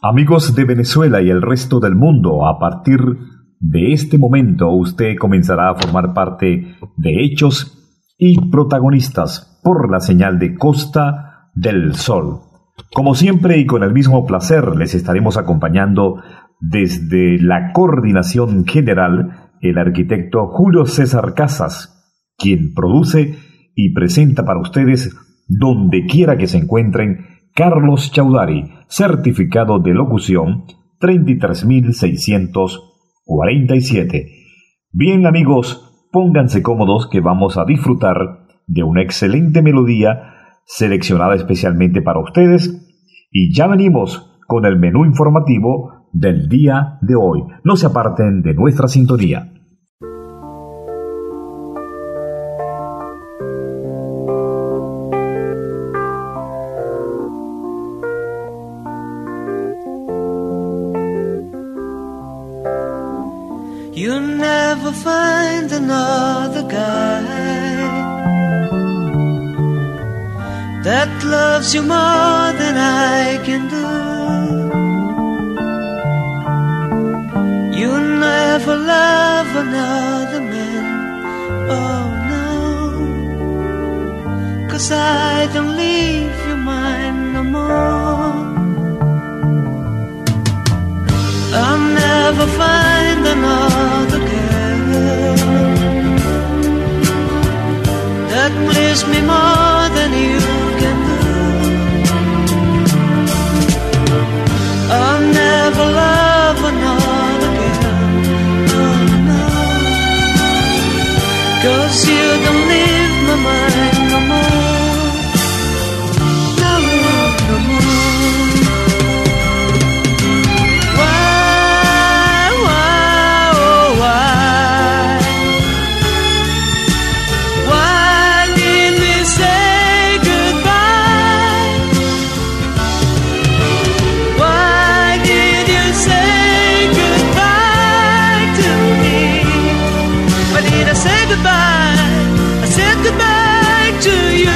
Amigos de Venezuela y el resto del mundo, a partir de este momento usted comenzará a formar parte de Hechos y Protagonistas por la señal de Costa del Sol. Como siempre y con el mismo placer les estaremos acompañando desde la coordinación general el arquitecto Julio César Casas, quien produce y presenta para ustedes donde quiera que se encuentren Carlos Chaudhary, certificado de locución 33.647. Bien amigos, pónganse cómodos que vamos a disfrutar de una excelente melodía seleccionada especialmente para ustedes y ya venimos con el menú informativo del día de hoy. No se aparten de nuestra sintonía. You'll never find another guy that loves you more than I can do. You'll never love another man, oh no, 'cause I don't leave your mind no more. I'll never find another girl that please me more than you can do. I'll never love another girl, oh no, 'cause you don't leave my mind no more, no, no more. I said goodbye to you.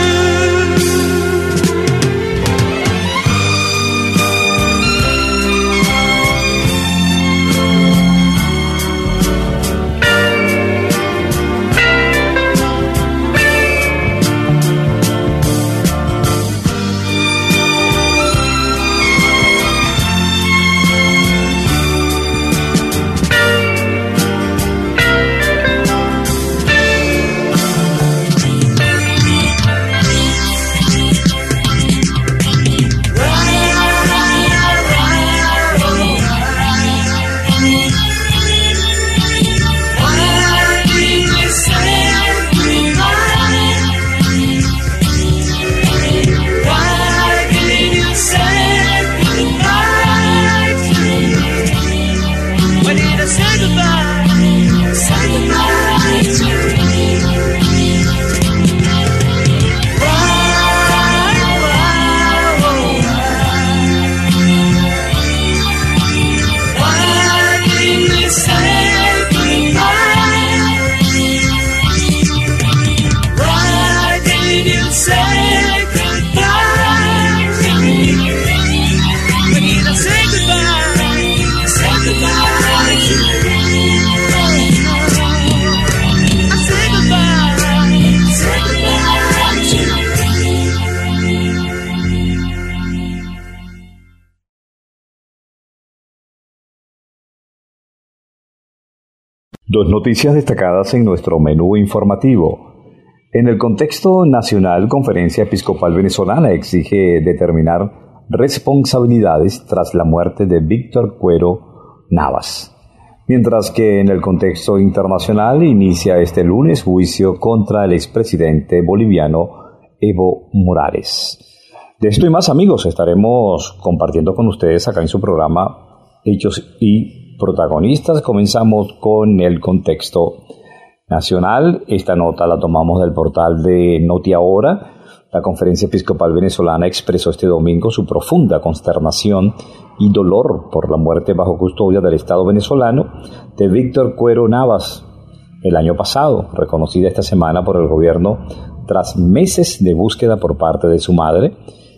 Dos noticias destacadas en nuestro menú informativo. En el contexto nacional, Conferencia Episcopal Venezolana exige determinar responsabilidades tras la muerte de Víctor Cuero Navas. Mientras que en el contexto internacional inicia este lunes juicio contra el expresidente boliviano Evo Morales. De esto y más, amigos, estaremos compartiendo con ustedes acá en su programa Hechos y Protagonistas. Comenzamos con el contexto nacional. Esta nota la tomamos del portal de Notiahora. La Conferencia Episcopal Venezolana expresó este domingo su profunda consternación y dolor por la muerte bajo custodia del Estado venezolano de Víctor Cuero Navas el año pasado, reconocida esta semana por el gobierno tras meses de búsqueda por parte de su madre,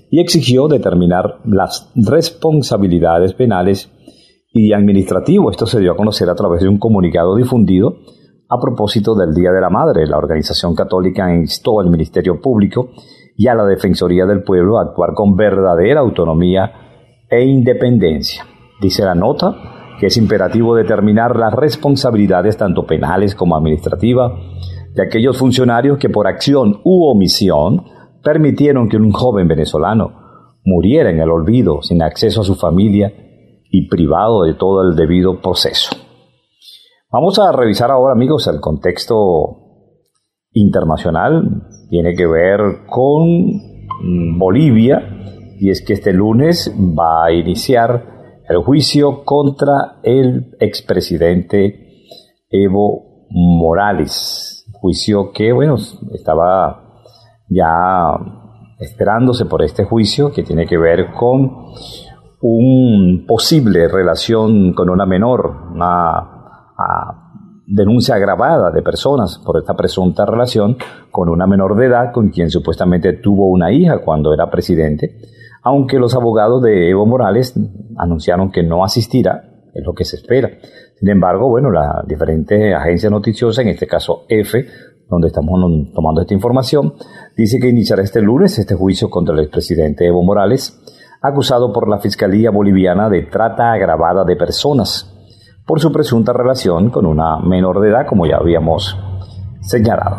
y exigió determinar las responsabilidades penales y administrativas. Esto se dio a conocer a través de un comunicado difundido a propósito del Día de la Madre. La organización católica instó al Ministerio Público y a la Defensoría del Pueblo a actuar con verdadera autonomía e independencia. Dice la nota que es imperativo determinar las responsabilidades tanto penales como administrativas de aquellos funcionarios que por acción u omisión permitieron que un joven venezolano muriera en el olvido, sin acceso a su familia y privado de todo el debido proceso. Vamos a revisar ahora, amigos, el contexto internacional. Tiene que ver con Bolivia, y es que este lunes va a iniciar el juicio contra el expresidente Evo Morales. Juicio que, estaba ya esperándose por este juicio, que tiene que ver con un posible relación con una menor, una denuncia agravada de personas por esta presunta relación con una menor de edad con quien supuestamente tuvo una hija cuando era presidente, aunque los abogados de Evo Morales anunciaron que no asistirá, es lo que se espera. Sin embargo, las diferentes agencias noticiosas, en este caso EFE, donde estamos tomando esta información, dice que iniciará este lunes este juicio contra el expresidente Evo Morales, acusado por la Fiscalía Boliviana de trata agravada de personas, por su presunta relación con una menor de edad, como ya habíamos señalado.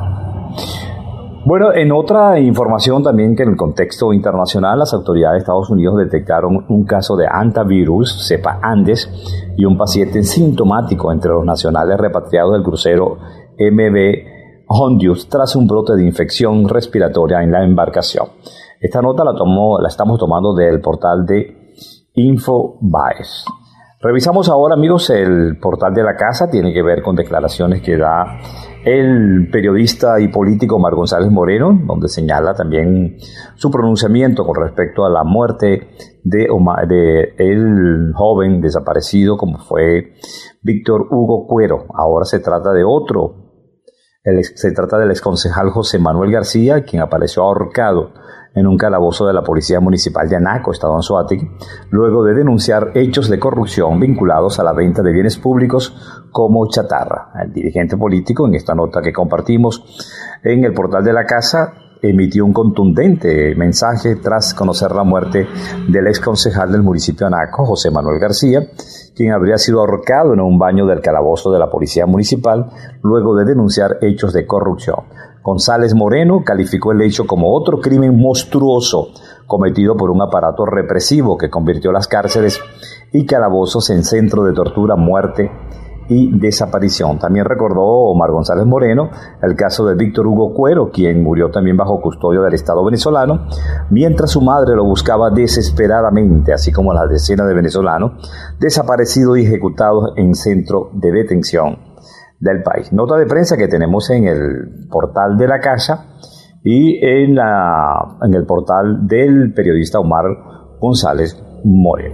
En otra información también, que en el contexto internacional, las autoridades de Estados Unidos detectaron un caso de hantavirus cepa Andes y un paciente sintomático entre los nacionales repatriados del crucero MV Hondius tras un brote de infección respiratoria en la embarcación. Esta nota la estamos tomando del portal de Infobaes. Revisamos ahora, amigos, el portal de la casa. Tiene que ver con declaraciones que da el periodista y político Omar González Moreno, donde señala también su pronunciamiento con respecto a la muerte de el joven desaparecido como fue Víctor Hugo Cuero. Ahora se trata de otro. Se trata del exconcejal José Manuel García, quien apareció ahorcado en un calabozo de la Policía Municipal de Anaco, Estado Anzoátegui, luego de denunciar hechos de corrupción vinculados a la venta de bienes públicos como chatarra. El dirigente político, en esta nota que compartimos en el portal de la casa, emitió un contundente mensaje tras conocer la muerte del exconcejal del municipio de Anaco, José Manuel García, quien habría sido ahorcado en un baño del calabozo de la Policía Municipal luego de denunciar hechos de corrupción. González Moreno calificó el hecho como otro crimen monstruoso cometido por un aparato represivo que convirtió las cárceles y calabozos en centro de tortura, muerte y desaparición. También recordó Omar González Moreno el caso de Víctor Hugo Cuero, quien murió también bajo custodia del Estado venezolano, mientras su madre lo buscaba desesperadamente, así como las decenas de venezolanos desaparecidos y ejecutados en centro de detención del país. Nota de prensa que tenemos en el portal de la casa y en el portal del periodista Omar González Moreno.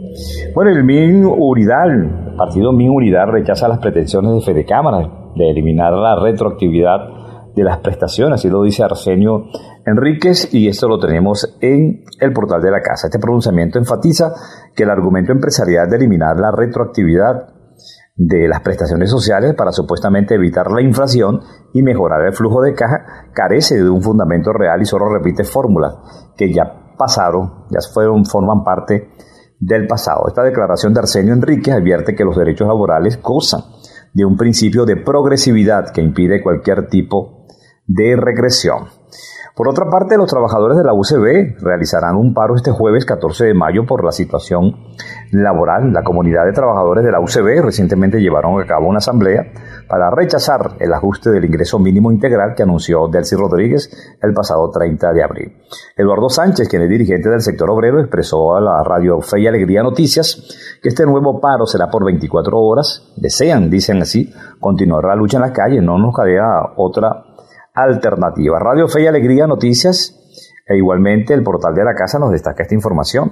El partido MIN Unidad rechaza las pretensiones de Fedecámara de eliminar la retroactividad de las prestaciones, así lo dice Arsenio Enríquez, y esto lo tenemos en el portal de la casa. Este pronunciamiento enfatiza que el argumento empresarial de eliminar la retroactividad de las prestaciones sociales para supuestamente evitar la inflación y mejorar el flujo de caja carece de un fundamento real y solo repite fórmulas que ya forman parte del pasado. Esta declaración de Arsenio Enríquez advierte que los derechos laborales gozan de un principio de progresividad que impide cualquier tipo de regresión. Por otra parte, los trabajadores de la UCB realizarán un paro este jueves 14 de mayo por la situación laboral. La comunidad de trabajadores de la UCB recientemente llevaron a cabo una asamblea para rechazar el ajuste del ingreso mínimo integral que anunció Delcy Rodríguez el pasado 30 de abril. Eduardo Sánchez, quien es dirigente del sector obrero, expresó a la radio Fe y Alegría Noticias que este nuevo paro será por 24 horas. Dicen así, continuar la lucha en las calles, no nos queda otra alternativa. Radio Fe y Alegría Noticias e igualmente el portal de la casa nos destaca esta información.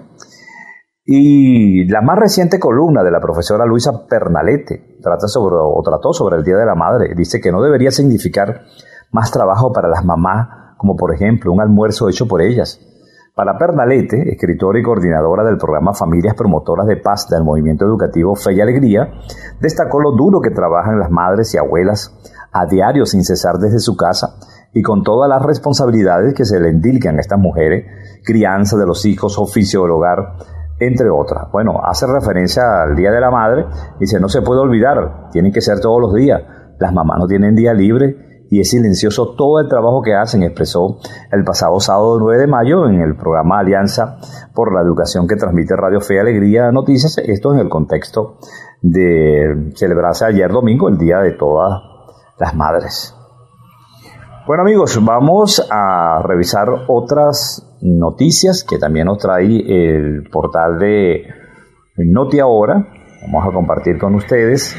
Y la más reciente columna de la profesora Luisa Pernalete trató sobre el Día de la Madre. Dice que no debería significar más trabajo para las mamás, como por ejemplo un almuerzo hecho por ellas, Para Pernalete, escritora y coordinadora del programa Familias Promotoras de Paz del Movimiento Educativo Fe y Alegría, destacó lo duro que trabajan las madres y abuelas a diario sin cesar desde su casa y con todas las responsabilidades que se le endilgan a estas mujeres, crianza de los hijos, oficio del hogar, entre otras. Bueno, hace referencia al Día de la Madre, dice, no se puede olvidar, tienen que ser todos los días, las mamás no tienen día libre, y es silencioso todo el trabajo que hacen, expresó el pasado sábado 9 de mayo en el programa Alianza por la Educación que transmite Radio Fe y Alegría Noticias, esto en el contexto de celebrarse ayer domingo el Día de todas las Madres. Bueno amigos, vamos a revisar otras noticias que también nos trae el portal de Noti Ahora, vamos a compartir con ustedes.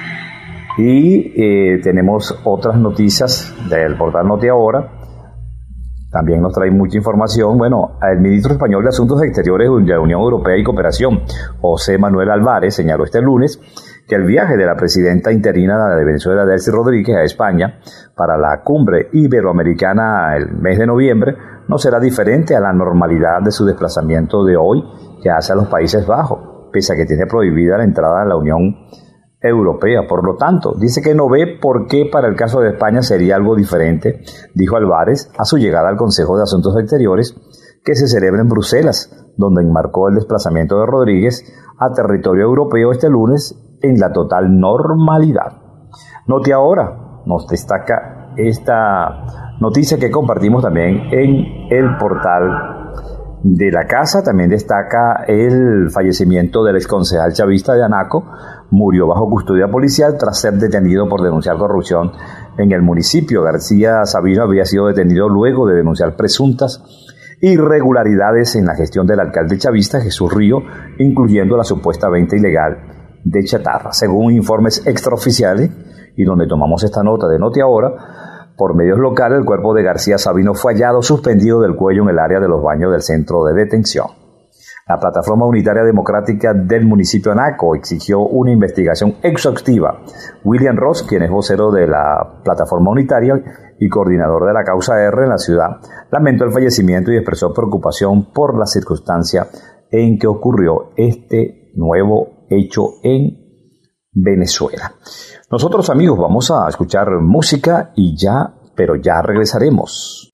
Y tenemos otras noticias del portal Noti Ahora. También nos trae mucha información. Bueno, el ministro español de Asuntos Exteriores de la Unión Europea y Cooperación, José Manuel Álvarez, señaló este lunes que el viaje de la presidenta interina de Venezuela, Delcy Rodríguez, a España para la cumbre iberoamericana el mes de noviembre no será diferente a la normalidad de su desplazamiento de hoy que hace a los Países Bajos, pese a que tiene prohibida la entrada a la Unión Europea. Por lo tanto, dice que no ve por qué para el caso de España sería algo diferente, dijo Álvarez a su llegada al Consejo de Asuntos Exteriores que se celebra en Bruselas, donde enmarcó el desplazamiento de Rodríguez a territorio europeo este lunes en la total normalidad. Noti Ahora nos destaca esta noticia que compartimos también en el portal de la casa. También destaca el fallecimiento del exconcejal chavista de Anaco, murió bajo custodia policial tras ser detenido por denunciar corrupción en el municipio. García Sabino había sido detenido luego de denunciar presuntas irregularidades en la gestión del alcalde chavista Jesús Río, incluyendo la supuesta venta ilegal de chatarra. Según informes extraoficiales, y donde tomamos esta nota de Noti Ahora, por medios locales, el cuerpo de García Sabino fue hallado suspendido del cuello en el área de los baños del centro de detención. La Plataforma Unitaria Democrática del municipio Anaco exigió una investigación exhaustiva. William Ross, quien es vocero de la Plataforma Unitaria y coordinador de la causa R en la ciudad, lamentó el fallecimiento y expresó preocupación por la circunstancia en que ocurrió este nuevo hecho en Venezuela. Nosotros, amigos, vamos a escuchar música y ya regresaremos.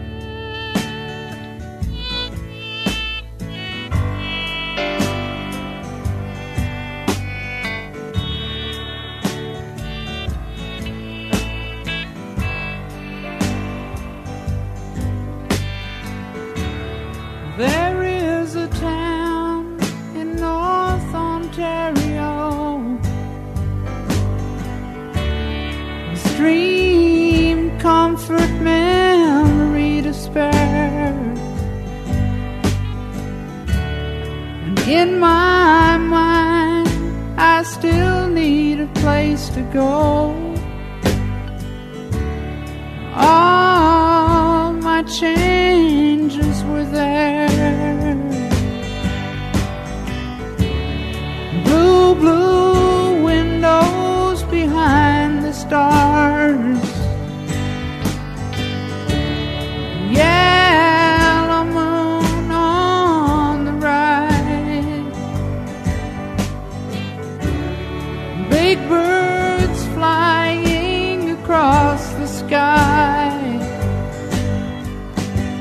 There is a town in North Ontario, a stream, comfort, memory to spare, and in my mind I still need a place to go. All my changes were there. Blue, blue windows behind the stars, yellow moon on the right, big birds flying across the sky.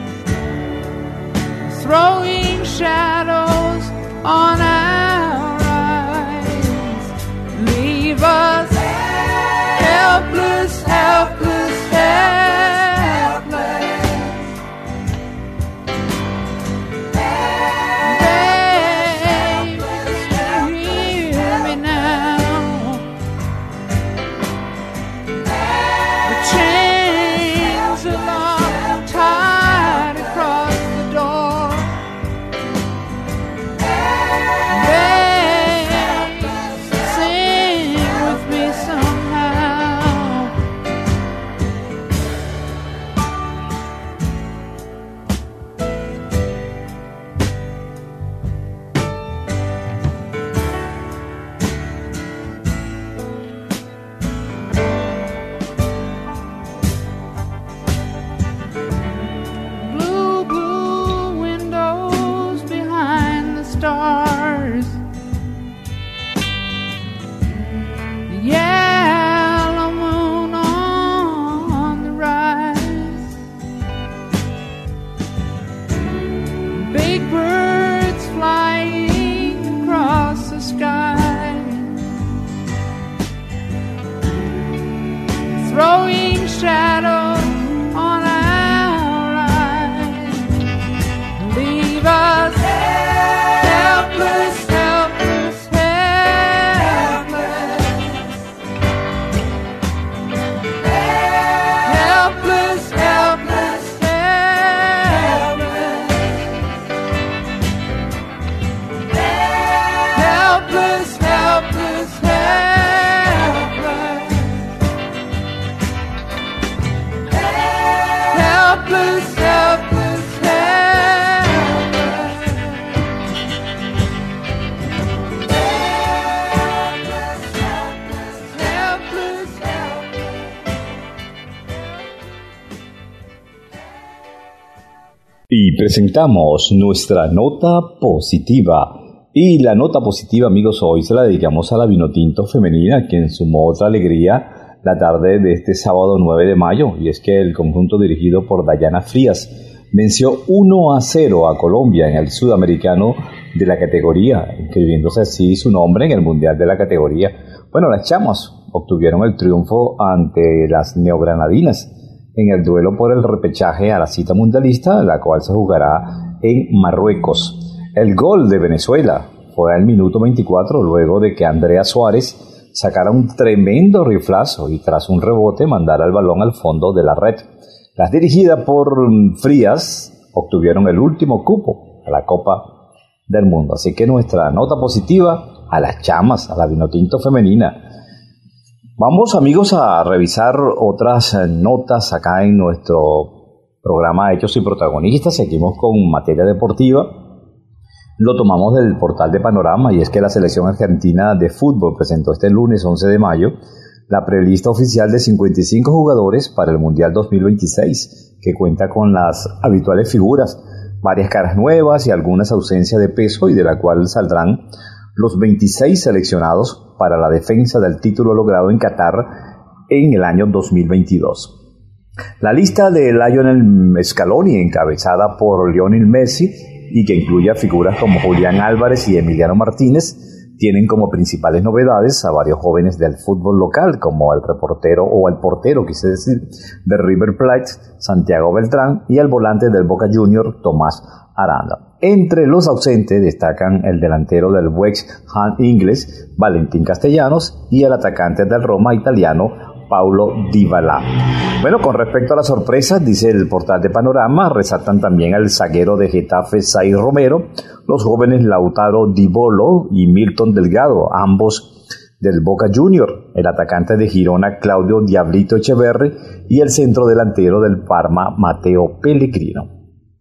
stars. Yellow moon on the rise. Big birds flying across the sky, throwing shadows on our eyes. Leave us helpless, helpless, helpless. Helpless, helpless, helpless. Helpless, helpless, helpless. Helpless, helpless, helpless. Helpless, Y presentamos nuestra nota positiva. Y la nota positiva, amigos, hoy se la dedicamos a la Vinotinto femenina, quien sumó otra alegría la tarde de este sábado 9 de mayo. Y es que el conjunto dirigido por Dayana Frías venció 1-0 a Colombia en el sudamericano de la categoría, inscribiéndose así su nombre en el mundial de la categoría. Bueno, las chamas obtuvieron el triunfo ante las neogranadinas en el duelo por el repechaje a la cita mundialista, la cual se jugará en Marruecos. El gol de Venezuela fue al minuto 24, luego de que Andrea Suárez sacara un tremendo riflazo y tras un rebote mandara el balón al fondo de la red. Las dirigidas por Frías obtuvieron el último cupo a la Copa del Mundo. Así que nuestra nota positiva a las chamas, a la Vinotinto femenina. Vamos, amigos, a revisar otras notas acá en nuestro programa Hechos y Protagonistas. Seguimos con materia deportiva. Lo tomamos del portal de Panorama, y es que la selección argentina de fútbol presentó este lunes 11 de mayo la prelista oficial de 55 jugadores para el Mundial 2026, que cuenta con las habituales figuras, varias caras nuevas y algunas ausencias de peso, y de la cual saldrán los 26 seleccionados para la defensa del título logrado en Qatar en el año 2022. La lista de Lionel Scaloni, encabezada por Lionel Messi, y que incluye a figuras como Julián Álvarez y Emiliano Martínez, tienen como principales novedades a varios jóvenes del fútbol local, como el portero, quise decir, de River Plate, Santiago Beltrán, y el volante del Boca Junior, Tomás Aranda. Entre los ausentes destacan el delantero del West Ham inglés, Valentín Castellanos, y el atacante del Roma italiano, Paulo Dybala. Bueno, con respecto a las sorpresas, dice el portal de Panorama, resaltan también al zaguero de Getafe, Zaire Romero, los jóvenes Lautaro Di Bolo y Milton Delgado, ambos del Boca Junior, el atacante de Girona, Claudio Diablito Echeverri, y el centro delantero del Parma, Matteo Pellegrino.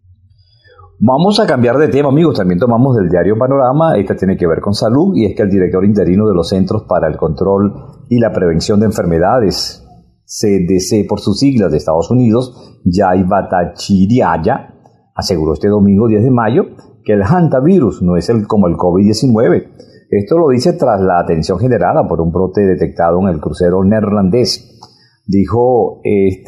Vamos a cambiar de tema, amigos. También tomamos del diario Panorama. Esta tiene que ver con salud, y es que el director interino de los Centros para el Control y la Prevención de Enfermedades, CDC por sus siglas, de Estados Unidos, Jay Bhattacharya, aseguró este domingo 10 de mayo que el hantavirus no es como el COVID-19. Esto lo dice tras la atención generada por un brote detectado en el crucero neerlandés. Dijo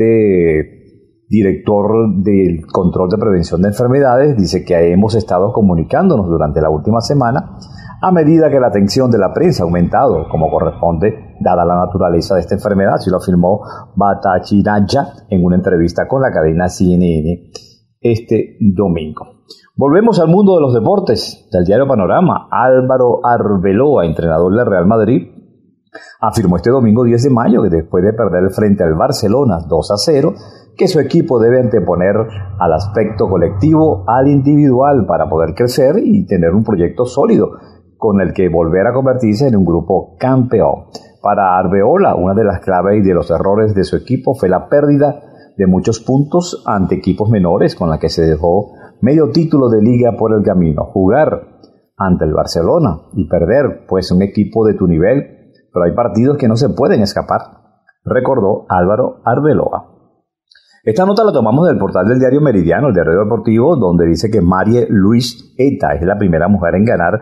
director del Control de Prevención de Enfermedades, dice que hemos estado comunicándonos durante la última semana a medida que la atención de la prensa ha aumentado, como corresponde, dada la naturaleza de esta enfermedad. Así lo afirmó Bhattacharya en una entrevista con la cadena CNN este domingo. Volvemos al mundo de los deportes, del diario Panorama. Álvaro Arbeloa, entrenador del Real Madrid, afirmó este domingo 10 de mayo que después de perder frente al Barcelona 2-0, que su equipo debe anteponer al aspecto colectivo al individual para poder crecer y tener un proyecto sólido con el que volver a convertirse en un grupo campeón. Para Arbeloa, una de las claves y de los errores de su equipo fue la pérdida de muchos puntos ante equipos menores, con la que se dejó medio título de liga por el camino. Jugar ante el Barcelona y perder, pues, un equipo de tu nivel, pero hay partidos que no se pueden escapar, recordó Álvaro Arbeloa. Esta nota la tomamos del portal del diario Meridiano, el diario deportivo, donde dice que Marie Louise Eta es la primera mujer en ganar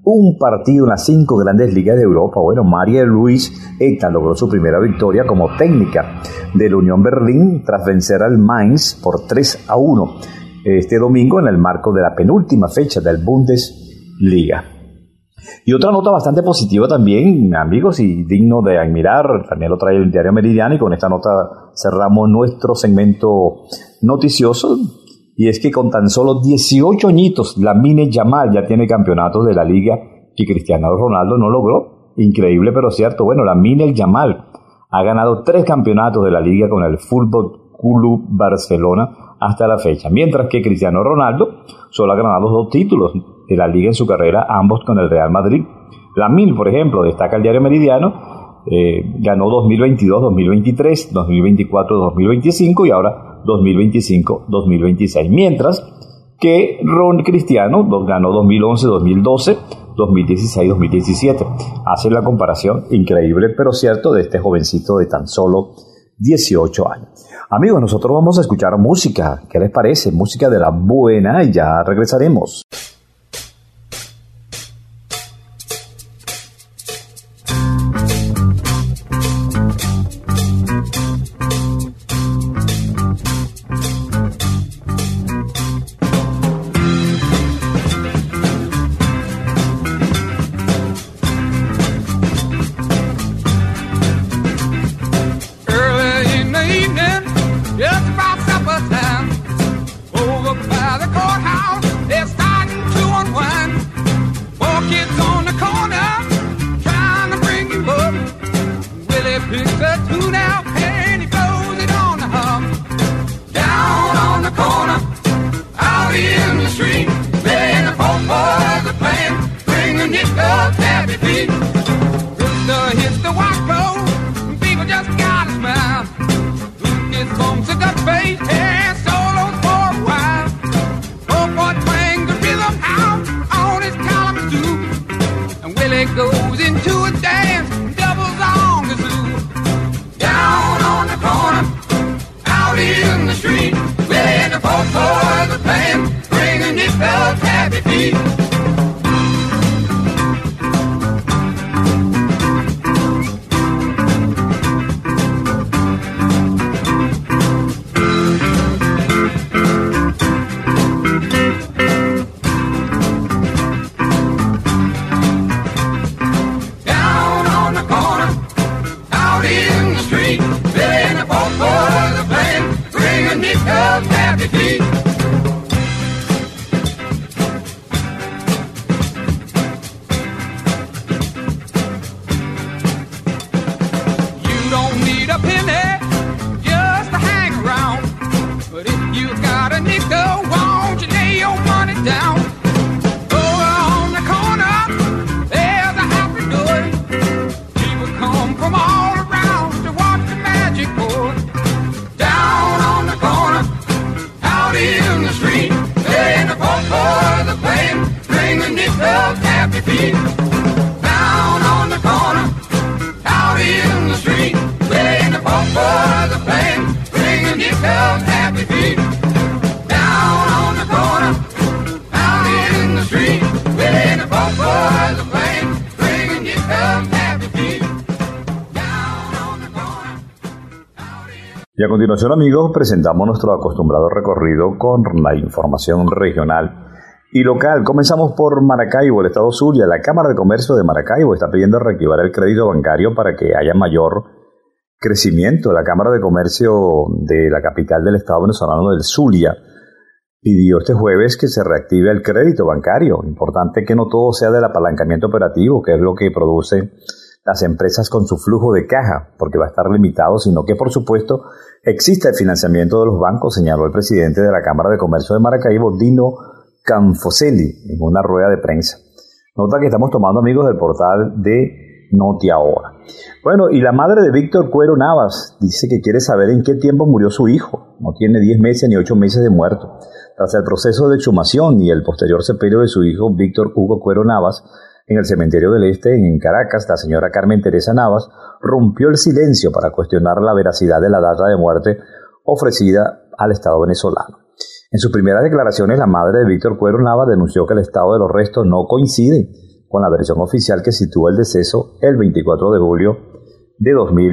un partido en las 5 grandes ligas de Europa. Bueno, María-Louise Eta logró su primera victoria como técnica del Unión Berlín tras vencer al Mainz por 3-1 este domingo en el marco de la penúltima fecha del Bundesliga. Y otra nota bastante positiva también, amigos, y digno de admirar, también lo trae el diario Meridiano, y con esta nota cerramos nuestro segmento noticioso. Y es que con tan solo 18 añitos, Lamine Yamal ya tiene campeonatos de la liga que Cristiano Ronaldo no logró. Increíble, pero cierto. Bueno, Lamine Yamal ha ganado 3 campeonatos de la liga con el Fútbol Club Barcelona hasta la fecha, mientras que Cristiano Ronaldo solo ha ganado 2 títulos de la liga en su carrera, ambos con el Real Madrid. Lamine, por ejemplo, destaca el diario Meridiano, ganó 2022, 2023, 2024, 2025 y ahora 2025-2026, mientras que Cristiano ganó 2011, 2012, 2016, 2017. Hace la comparación increíble, pero cierto, de este jovencito de tan solo 18 años. Amigos, nosotros vamos a escuchar música. ¿Qué les parece? Música de la buena y ya regresaremos. Goes into a dance, doubles on the zoo. Down on the corner, out in the street, with the folk boys are playing, bringing it those happy feet. Y a continuación, amigos, presentamos nuestro acostumbrado recorrido con la información regional y local. Comenzamos por Maracaibo, el estado Zulia. La Cámara de Comercio de Maracaibo está pidiendo reactivar el crédito bancario para que haya mayor crecimiento. La Cámara de Comercio de la capital del estado venezolano del Zulia pidió este jueves que se reactive el crédito bancario. Importante que no todo sea del apalancamiento operativo, que es lo que produce las empresas con su flujo de caja, porque va a estar limitado, sino que, por supuesto, existe el financiamiento de los bancos, señaló el presidente de la Cámara de Comercio de Maracaibo, Dino Canfoselli, en una rueda de prensa. Nota que estamos tomando, amigos, del portal de Noti Ahora. Bueno, y la madre de Víctor Cuero Navas dice que quiere saber en qué tiempo murió su hijo. No tiene 10 meses ni 8 meses de muerto. Tras el proceso de exhumación y el posterior sepelio de su hijo Víctor Hugo Cuero Navas, en el Cementerio del Este, en Caracas, la señora Carmen Teresa Navas rompió el silencio para cuestionar la veracidad de la data de muerte ofrecida al Estado venezolano. En sus primeras declaraciones, la madre de Víctor Cuero Navas denunció que el estado de los restos no coincide con la versión oficial que sitúa el deceso el 24 de julio de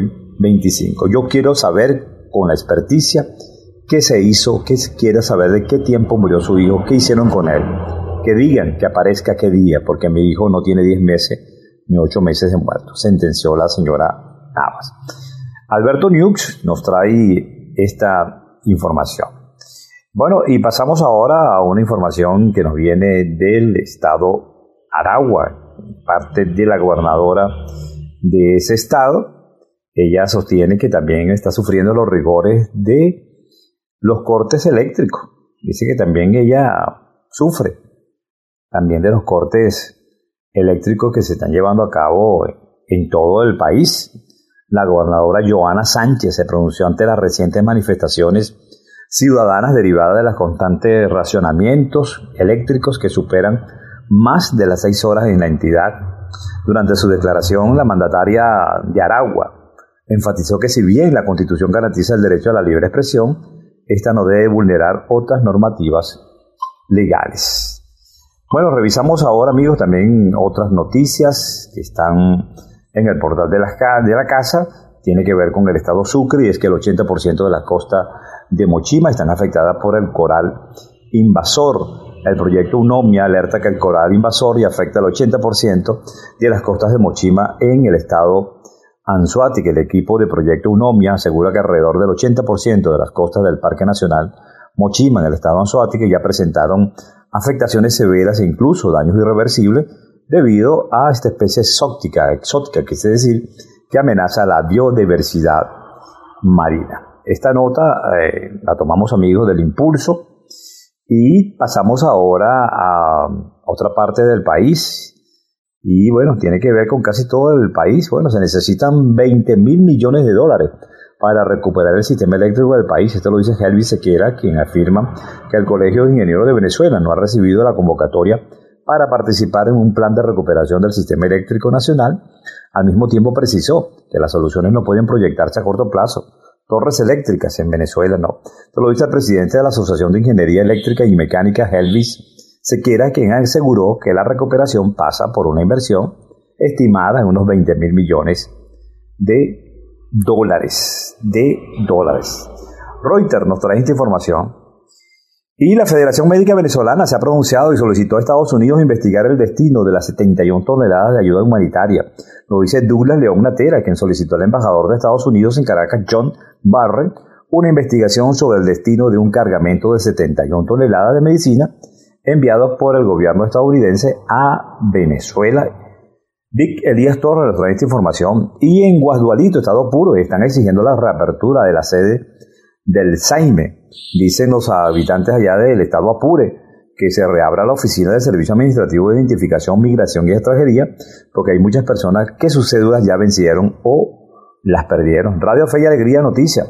2025. Yo quiero saber con la experticia qué se hizo, qué quiere saber de qué tiempo murió su hijo, qué hicieron con él. Que digan, que aparezca qué día, porque mi hijo no tiene 10 meses ni 8 meses de muerto, sentenció la señora Navas. Alberto Nux nos trae esta información. Bueno, y pasamos ahora a una información que nos viene del estado Aragua, parte de la gobernadora de ese estado. Ella sostiene que también está sufriendo los rigores de los cortes eléctricos. Dice que también ella sufre también de los cortes eléctricos que se están llevando a cabo en todo el país. La gobernadora Joana Sánchez se pronunció ante las recientes manifestaciones ciudadanas derivadas de los constantes racionamientos eléctricos que superan más de las 6 horas en la entidad. Durante su declaración, la mandataria de Aragua enfatizó que si bien la Constitución garantiza el derecho a la libre expresión, esta no debe vulnerar otras normativas legales. Bueno, revisamos ahora, amigos, también otras noticias que están en el portal de la casa. Tiene que ver con el estado Sucre, y es que el 80% de la costa de Mochima están afectadas por el coral invasor. El proyecto UNOMIA alerta que el coral invasor y afecta al 80% de las costas de Mochima en el estado Anzoátegui. El equipo de proyecto UNOMIA asegura que alrededor del 80% de las costas del Parque Nacional Mochima en el estado Anzoátegui ya presentaron afectaciones severas e incluso daños irreversibles debido a esta especie exótica, que quiere decir que amenaza la biodiversidad marina. Esta nota la tomamos, amigos, del Impulso, y pasamos ahora a otra parte del país. Y bueno, tiene que ver con casi todo el país. Bueno, se necesitan 20.000 millones de dólares para recuperar el sistema eléctrico del país. Esto lo dice Helvis Sequera, quien afirma que el Colegio de Ingenieros de Venezuela no ha recibido la convocatoria para participar en un plan de recuperación del sistema eléctrico nacional. Al mismo tiempo precisó que las soluciones no pueden proyectarse a corto plazo. Torres eléctricas en Venezuela no. Esto lo dice el presidente de la Asociación de Ingeniería Eléctrica y Mecánica, Helvis Sequera, quien aseguró que la recuperación pasa por una inversión estimada en unos 20.000 millones de dólares. Reuters nos trae esta información. Y la Federación Médica Venezolana se ha pronunciado y solicitó a Estados Unidos investigar el destino de las 71 toneladas de ayuda humanitaria. Lo dice Douglas León Natera, quien solicitó al embajador de Estados Unidos en Caracas, John Barrett, una investigación sobre el destino de un cargamento de 71 toneladas de medicina enviados por el gobierno estadounidense a Venezuela. Vic Elías Torres nos trae esta información. Y en Guasdualito, estado Apure, están exigiendo la reapertura de la sede del SAIME. Dicen los habitantes allá del estado Apure que se reabra la oficina del Servicio Administrativo de Identificación, Migración y Extranjería, porque hay muchas personas que sus cédulas ya vencieron o las perdieron. Radio Fe y Alegría Noticia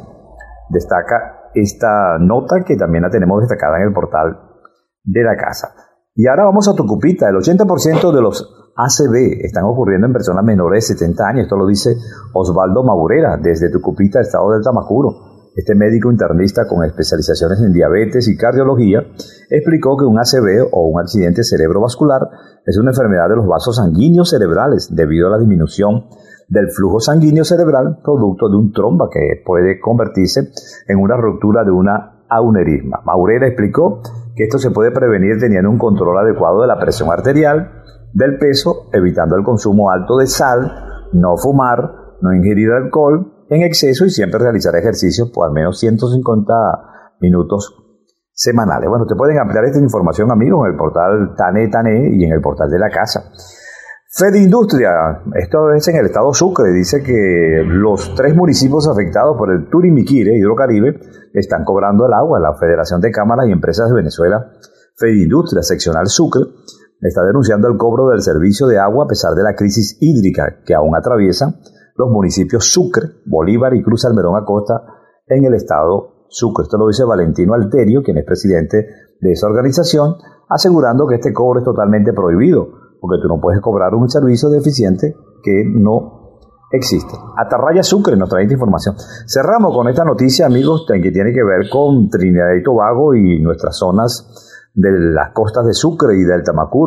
destaca esta nota, que también la tenemos destacada en el portal de la casa. Y ahora vamos a Tucupita. El 80% de los ACV están ocurriendo en personas menores de 70 años. Esto lo dice Osvaldo Maburera, desde Tucupita, estado del Tamacuro. Este médico internista con especializaciones en diabetes y cardiología explicó que un ACV o un accidente cerebrovascular es una enfermedad de los vasos sanguíneos cerebrales debido a la disminución del flujo sanguíneo cerebral producto de un trombo que puede convertirse en una ruptura de una aneurisma. Maurera explicó que esto se puede prevenir teniendo un control adecuado de la presión arterial, del peso, evitando el consumo alto de sal, no fumar, no ingerir alcohol en exceso y siempre realizar ejercicios por al menos 150 minutos semanales. Bueno, te pueden ampliar esta información, amigos, en el portal Tané y en el portal de la casa. Fede Industria, esto es en el estado Sucre, dice que los 3 municipios afectados por el Turimiquire, Hidrocaribe, están cobrando el agua. La Federación de Cámaras y Empresas de Venezuela, Fede Industria, seccional Sucre, está denunciando el cobro del servicio de agua a pesar de la crisis hídrica que aún atraviesan los municipios Sucre, Bolívar y Cruz Almerón Acosta en el estado Sucre. Esto lo dice Valentino Alterio, quien es presidente de esa organización, asegurando que este cobro es totalmente prohibido, porque tú no puedes cobrar un servicio deficiente que no existe. Atarraya Sucre nos trae esta información. Cerramos con esta noticia, amigos, que tiene que ver con Trinidad y Tobago y nuestras zonas de las costas de Sucre y del Tamacuro.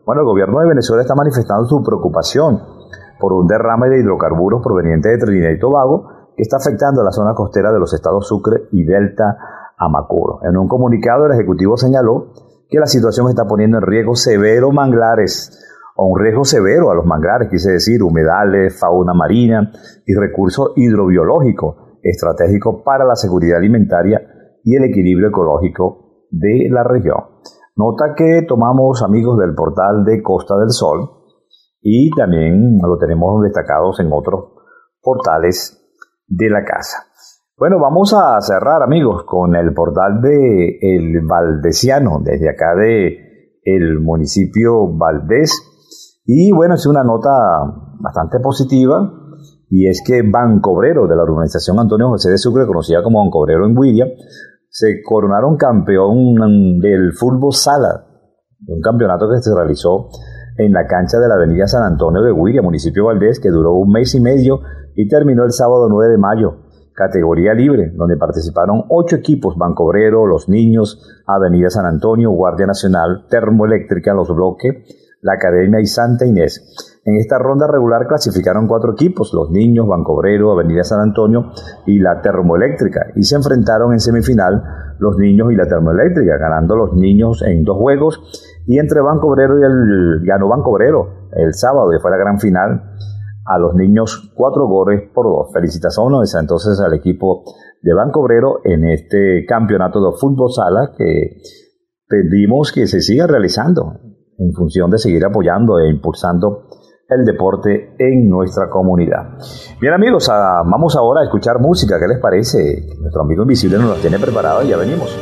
Bueno, el gobierno de Venezuela está manifestando su preocupación por un derrame de hidrocarburos proveniente de Trinidad y Tobago que está afectando a la zona costera de los estados Sucre y Delta Amacuro. En un comunicado, el Ejecutivo señaló que la situación está poniendo en riesgo severo manglares, o un riesgo severo a los manglares, quise decir, humedales, fauna marina y recursos hidrobiológicos estratégicos para la seguridad alimentaria y el equilibrio ecológico de la región. Nota que tomamos, amigos, del portal de Costa del Sol y también lo tenemos destacados en otros portales de la casa. Bueno, vamos a cerrar, amigos, con el portal de El Valdesiano, desde acá de el municipio Valdés. Y bueno, es una nota bastante positiva, y es que Bancobrero de la urbanización Antonio José de Sucre, conocida como Bancobrero en Guiria, se coronaron campeón del fútbol sala, un campeonato que se realizó en la cancha de la avenida San Antonio de Guiria, municipio Valdés, que duró un mes y medio y terminó el sábado 9 de mayo. Categoría libre, donde participaron 8 equipos: Bancobrero, Los Niños, Avenida San Antonio, Guardia Nacional, Termoeléctrica, Los Bloques, la Academia y Santa Inés. En esta ronda regular clasificaron 4 equipos: Los Niños, Bancobrero, Avenida San Antonio y la Termoeléctrica, y se enfrentaron en semifinal Los Niños y la Termoeléctrica, ganando Los Niños en 2 juegos, y entre Bancobrero ganó Bancobrero el sábado, y fue la gran final, a Los Niños 4 goles por 2. Felicitaciones entonces al equipo de Bancobrero en este campeonato de fútbol sala que pedimos que se siga realizando en función de seguir apoyando e impulsando el deporte en nuestra comunidad. Bien, amigos, vamos ahora a escuchar música. ¿Qué les parece? Nuestro amigo invisible nos la tiene preparada y ya venimos.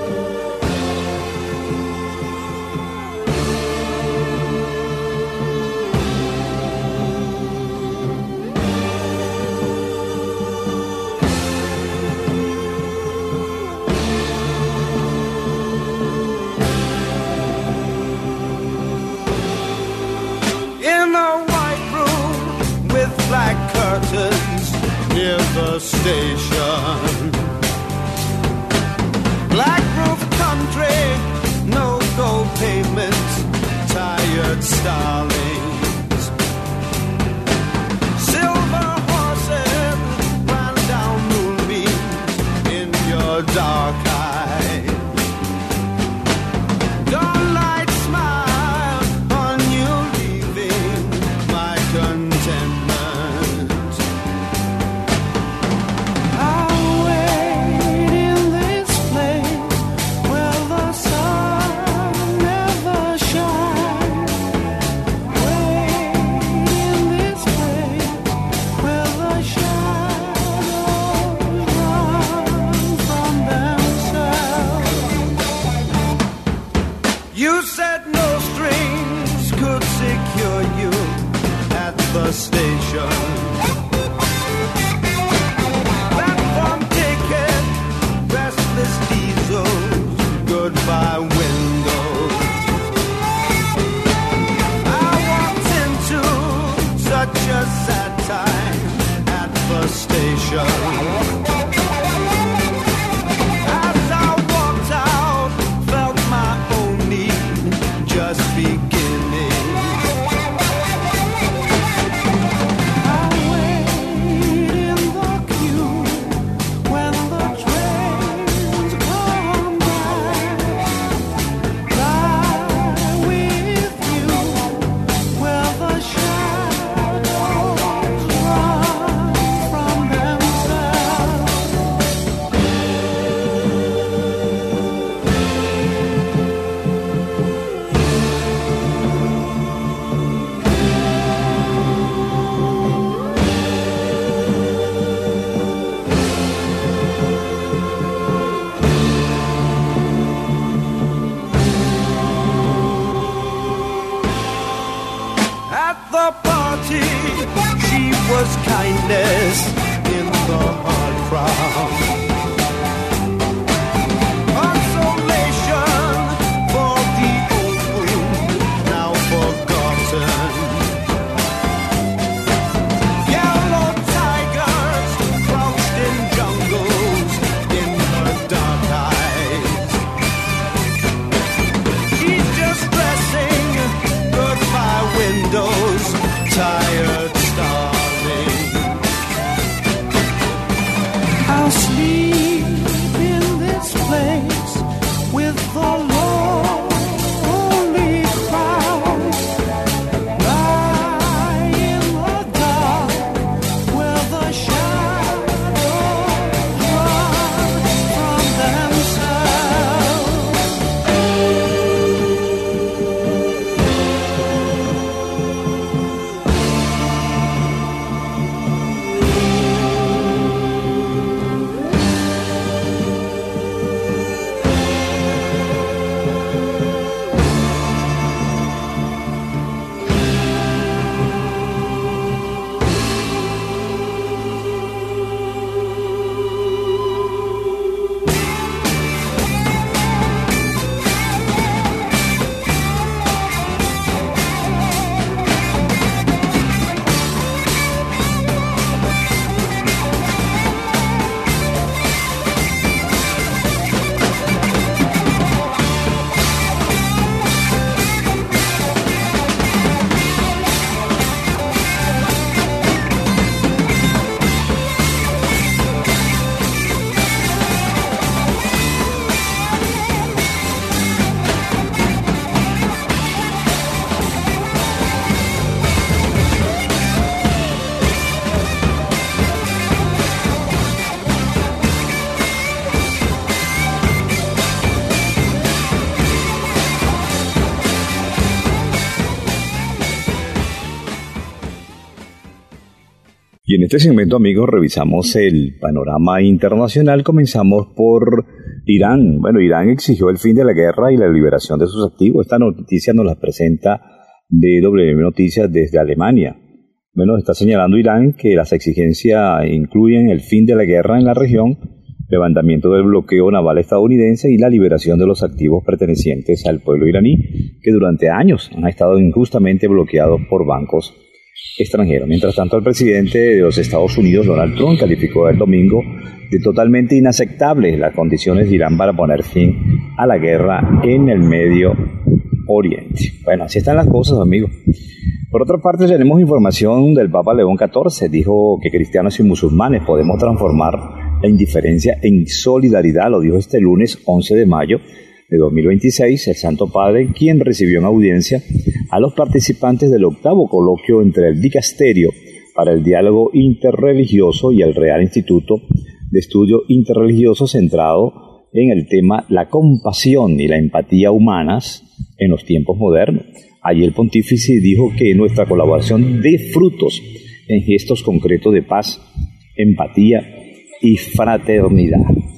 Station, black roof country, no gold payments, tired starlings, silver horses ran down moonbeams in your dark eyes. Dawnlight smile on you, leaving my contentment. Station, platform ticket, restless diesels, goodbye windows. I walked into such a sad time at the station. As I walked out, felt my own need just beginning. Kindness in the hard crowd, consolation for the old wound now forgotten. Yellow tigers crouched in jungles in her dark eyes. She's just dressing Y en este segmento, amigos, revisamos el panorama internacional. Comenzamos por Irán. Bueno, Irán exigió el fin de la guerra y la liberación de sus activos. Esta noticia nos la presenta DW Noticias desde Alemania. Bueno, está señalando Irán que las exigencias incluyen el fin de la guerra en la región, levantamiento del bloqueo naval estadounidense y la liberación de los activos pertenecientes al pueblo iraní, que durante años han estado injustamente bloqueados por bancos extranjeros. Mientras tanto, el presidente de los Estados Unidos, Donald Trump, calificó el domingo de totalmente inaceptables las condiciones de Irán para poner fin a la guerra en el Medio Oriente. Bueno, así están las cosas, amigos. Por otra parte, tenemos información del Papa León XIV. Dijo que cristianos y musulmanes podemos transformar la indiferencia en solidaridad. Lo dijo este lunes 11 de mayo de 2026, el Santo Padre, quien recibió en audiencia a los participantes del 8º coloquio entre el Dicasterio para el Diálogo Interreligioso y el Real Instituto de Estudio Interreligioso, centrado en el tema la compasión y la empatía humanas en los tiempos modernos. Allí el pontífice dijo que nuestra colaboración dé frutos en gestos concretos de paz, empatía y fraternidad.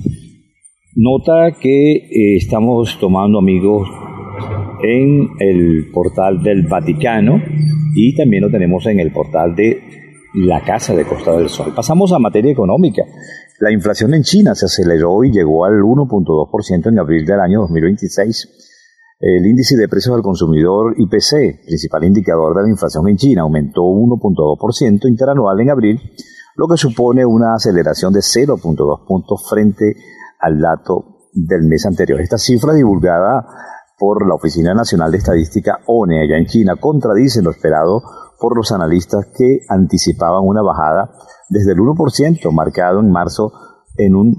Nota que estamos tomando, amigos, en el portal del Vaticano y también lo tenemos en el portal de la Casa de Costa del Sol. Pasamos a materia económica. La inflación en China se aceleró y llegó al 1.2% en abril del año 2026. El índice de precios al consumidor IPC, principal indicador de la inflación en China, aumentó 1.2% interanual en abril, lo que supone una aceleración de 0.2 puntos frente al dato del mes anterior. Esta cifra, divulgada por la Oficina Nacional de Estadística ONE allá en China, contradice lo esperado por los analistas que anticipaban una bajada desde el 1% marcado en marzo en un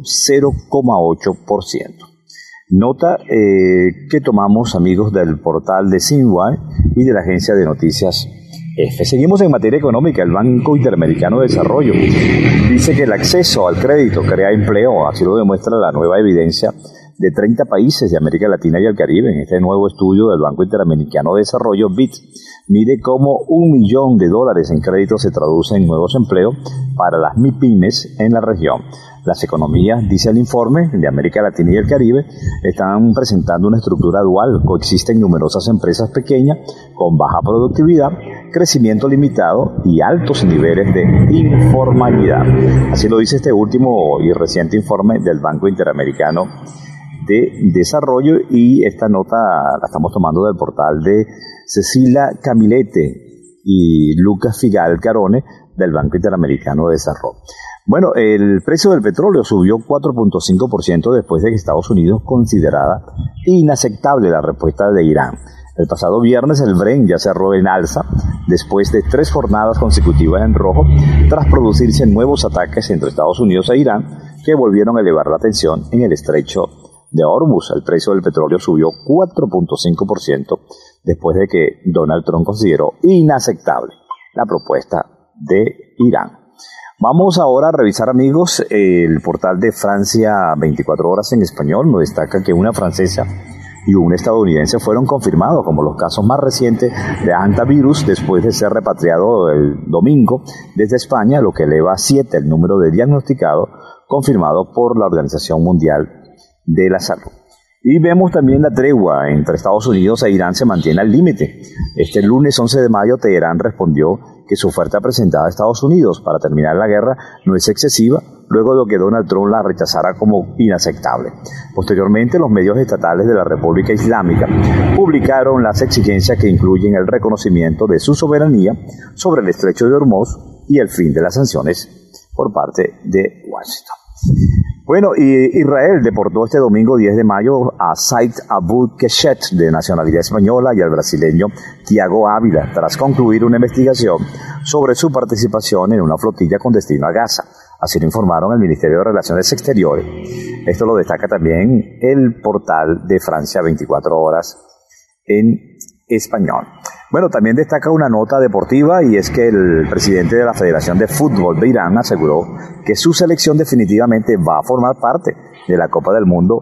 0.8%. Nota que tomamos, amigos, del portal de Xinhua y de la agencia de noticias EFE. Seguimos en materia económica. El Banco Interamericano de Desarrollo dice que el acceso al crédito crea empleo. Así lo demuestra la nueva evidencia de 30 países de América Latina y el Caribe. En este nuevo estudio del Banco Interamericano de Desarrollo, BID, mide cómo $1 millón en créditos se traduce en nuevos empleos para las MIPYMES en la región. Las economías, dice el informe, de América Latina y el Caribe están presentando una estructura dual. Coexisten numerosas empresas pequeñas con baja productividad, crecimiento limitado y altos niveles de informalidad. Así lo dice este último y reciente informe del Banco Interamericano de Desarrollo, y esta nota la estamos tomando del portal de Cecilia Camilete y Lucas Figal Carone del Banco Interamericano de Desarrollo. Bueno, el precio del petróleo subió 4.5% después de que Estados Unidos considerara inaceptable la respuesta de Irán. El pasado viernes el Brent ya cerró en alza después de 3 jornadas consecutivas en rojo, tras producirse nuevos ataques entre Estados Unidos e Irán que volvieron a elevar la tensión en el estrecho de Hormuz. El precio del petróleo subió 4.5% después de que Donald Trump consideró inaceptable la propuesta de Irán. Vamos ahora a revisar, amigos, el portal de Francia 24 horas en español. Nos destaca que una francesa y un estadounidense fueron confirmados como los casos más recientes de hantavirus después de ser repatriado el domingo desde España, lo que eleva a 7 el número de diagnosticados confirmados por la Organización Mundial de la Salud. Y vemos también la tregua entre Estados Unidos e Irán se mantiene al límite. Este lunes 11 de mayo, Teherán respondió que su oferta presentada a Estados Unidos para terminar la guerra no es excesiva, luego de que Donald Trump la rechazara como inaceptable. Posteriormente, los medios estatales de la República Islámica publicaron las exigencias que incluyen el reconocimiento de su soberanía sobre el estrecho de Hormuz y el fin de las sanciones por parte de Washington. Bueno, Israel deportó este domingo 10 de mayo a Said Abu Keshet, de nacionalidad española, y al brasileño Thiago Ávila, tras concluir una investigación sobre su participación en una flotilla con destino a Gaza. Así lo informaron el Ministerio de Relaciones Exteriores. Esto lo destaca también el portal de Francia 24 horas en español. Bueno, también destaca una nota deportiva, y es que el presidente de la Federación de Fútbol de Irán aseguró que su selección definitivamente va a formar parte de la Copa del Mundo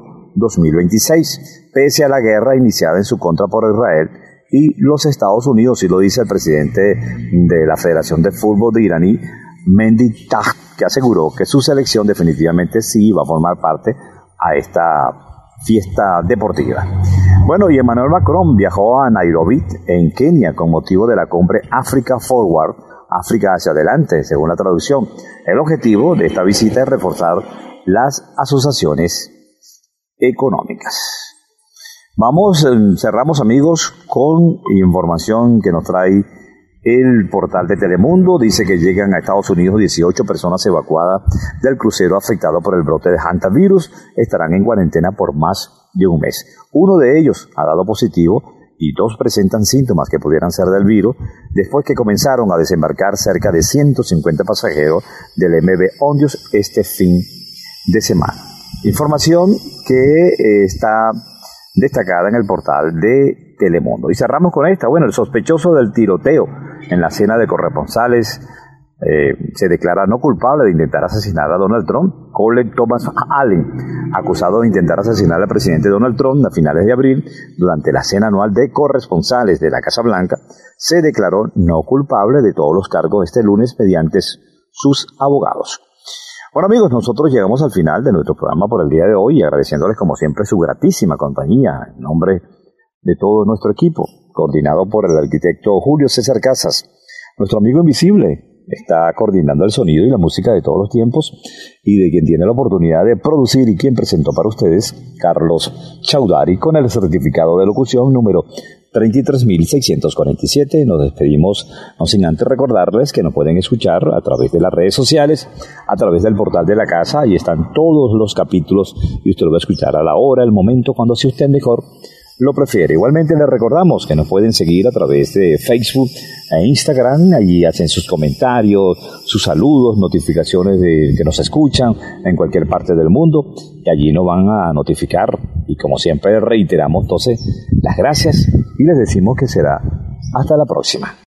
2026, pese a la guerra iniciada en su contra por Israel y los Estados Unidos, y lo dice el presidente de la Federación de Fútbol de Iraní, Mendy Taj, que aseguró que su selección definitivamente sí va a formar parte a esta fiesta deportiva. Bueno, y Emmanuel Macron viajó a Nairobi, en Kenia, con motivo de la cumbre Africa Forward, África hacia adelante, según la traducción. El objetivo de esta visita es reforzar las asociaciones económicas. Cerramos amigos con información que nos trae el portal de Telemundo. Dice que llegan a Estados Unidos 18 personas evacuadas del crucero afectado por el brote de hantavirus. Estarán en cuarentena por más de un mes. Uno de ellos ha dado positivo y 2 presentan síntomas que pudieran ser del virus después que comenzaron a desembarcar cerca de 150 pasajeros del MV Ondios este fin de semana. Información que está destacada en el portal de Telemundo. Y cerramos con esta. Bueno, el sospechoso del tiroteo en la cena de corresponsales se declara no culpable de intentar asesinar a Donald Trump. Colin Thomas Allen, acusado de intentar asesinar al presidente Donald Trump a finales de abril durante la cena anual de corresponsales de la Casa Blanca, se declaró no culpable de todos los cargos este lunes mediante sus abogados. Bueno amigos, nosotros llegamos al final de nuestro programa por el día de hoy, agradeciéndoles como siempre su gratísima compañía en nombre de todo nuestro equipo, coordinado por el arquitecto Julio César Casas. Nuestro amigo invisible está coordinando el sonido y la música de todos los tiempos, y de quien tiene la oportunidad de producir y quien presentó para ustedes, Carlos Chaudhary, con el certificado de locución número 33.647. Nos despedimos, no sin antes recordarles que nos pueden escuchar a través de las redes sociales, a través del portal de la casa. Ahí están todos los capítulos y usted lo va a escuchar a la hora, el momento, cuando si usted mejor lo prefiere. Igualmente les recordamos que nos pueden seguir a través de Facebook e Instagram. Allí hacen sus comentarios, sus saludos, notificaciones de que nos escuchan en cualquier parte del mundo, y allí nos van a notificar. Y como siempre reiteramos entonces las gracias y les decimos que será hasta la próxima.